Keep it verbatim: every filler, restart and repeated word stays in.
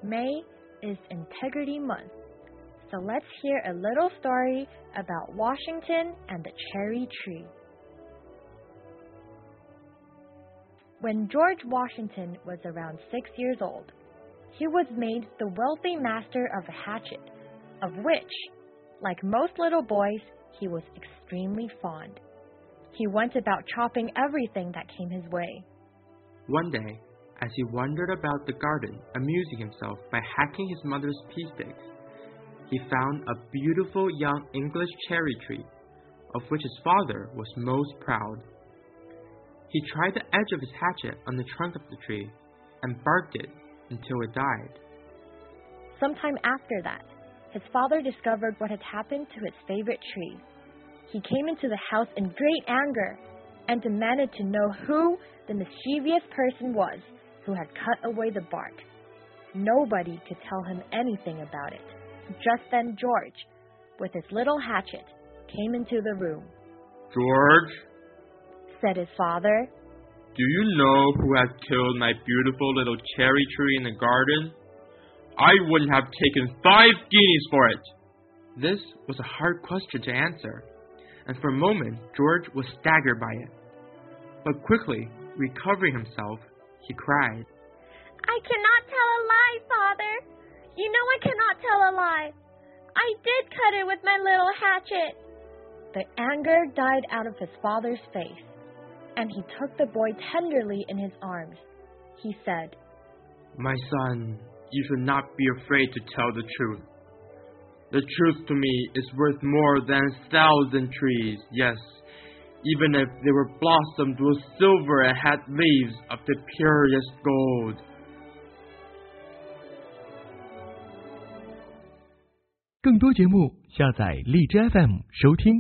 May is Integrity Month, so let's hear a little story about Washington and the cherry tree. When George Washington was around six years old, he was made the wealthy master of a hatchet, of which, like most little boys, he was extremely fond. He went about chopping everything that came his way. One day, as he wandered about the garden, amusing himself by hacking his mother's pea sticks, he found a beautiful young English cherry tree, of which his father was most proud. He tried the edge of his hatchet on the trunk of the tree and barked it until it died. Sometime after that, his father discovered what had happened to his favorite tree. He came into the house in great anger and demanded to know who the mischievous person was who had cut away the bark. Nobody could tell him anything about it. Just then George, with his little hatchet, came into the room. "George," said his father, "do you know who has killed my beautiful little cherry tree in the garden? I wouldn't have taken five guineas for it." This was a hard question to answer, and for a moment George was staggered by it. But quickly, recovering himself, he cried, "I cannot tell a lie, Father. You know I cannot tell a lie. I did cut it with my little hatchet." The anger died out of his father's face, and he took the boy tenderly in his arms. He said, "My son, you should not be afraid to tell the truth. The truth to me is worth more than a thousand trees, yes, even if they were blossomed with silver and had leaves of the purest gold." 更多节目下载荔枝 F M 收听。